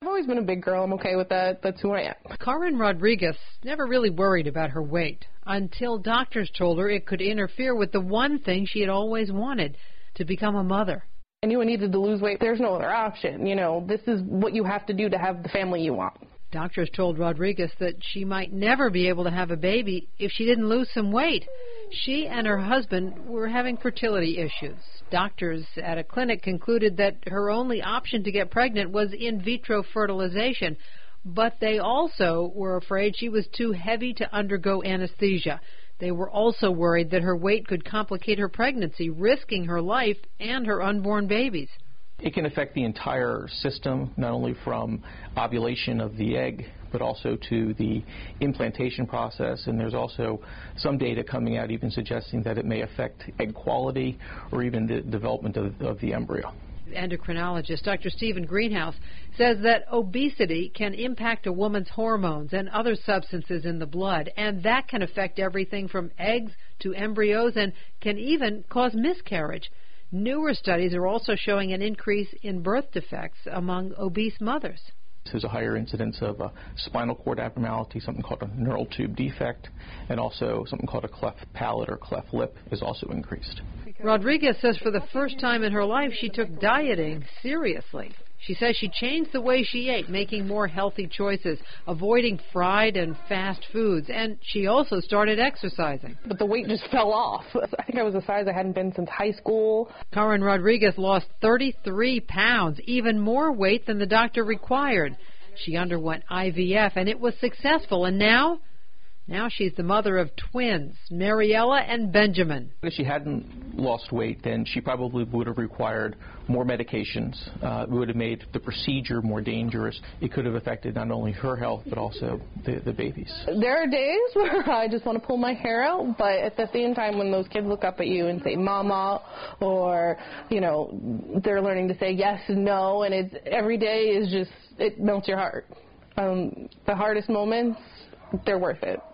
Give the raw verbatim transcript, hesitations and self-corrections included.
I've always been a big girl. I'm okay with that. That's who I am. Karen Rodriguez never really worried about her weight until doctors told her it could interfere with the one thing she had always wanted, to become a mother. I knew I needed to lose weight. There's no other option. You know, this is what you have to do to have the family you want. Doctors told Rodriguez that she might never be able to have a baby if she didn't lose some weight. She and her husband were having fertility issues. Doctors at a clinic concluded that her only option to get pregnant was in vitro fertilization, but they also were afraid she was too heavy to undergo anesthesia. They were also worried that her weight could complicate her pregnancy, risking her life and her unborn babies. It can affect the entire system, not only from ovulation of the egg, but also to the implantation process. And there's also some data coming out even suggesting that it may affect egg quality or even the development of, of the embryo. Endocrinologist Doctor Stephen Greenhouse says that obesity can impact a woman's hormones and other substances in the blood, and that can affect everything from eggs to embryos and can even cause miscarriage. Newer studies are also showing an increase in birth defects among obese mothers. There's a higher incidence of a spinal cord abnormality, something called a neural tube defect, and also something called a cleft palate or cleft lip is also increased. Rodriguez says for the first time in her life she took dieting seriously. She says she changed the way she ate, making more healthy choices, avoiding fried and fast foods, and she also started exercising. But the weight just fell off. I think I was a size I hadn't been since high school. Karen Rodriguez lost thirty-three pounds, even more weight than the doctor required. She underwent I V F, and it was successful, and now... Now she's the mother of twins, Mariella and Benjamin. If she hadn't lost weight, then she probably would have required more medications. Uh, it would have made the procedure more dangerous. It could have affected not only her health, but also the, the babies. There are days where I just want to pull my hair out, but at the same time when those kids look up at you and say, Mama, or, you know, they're learning to say yes and no, and it's, every day is just, it melts your heart. Um, the hardest moments, they're worth it.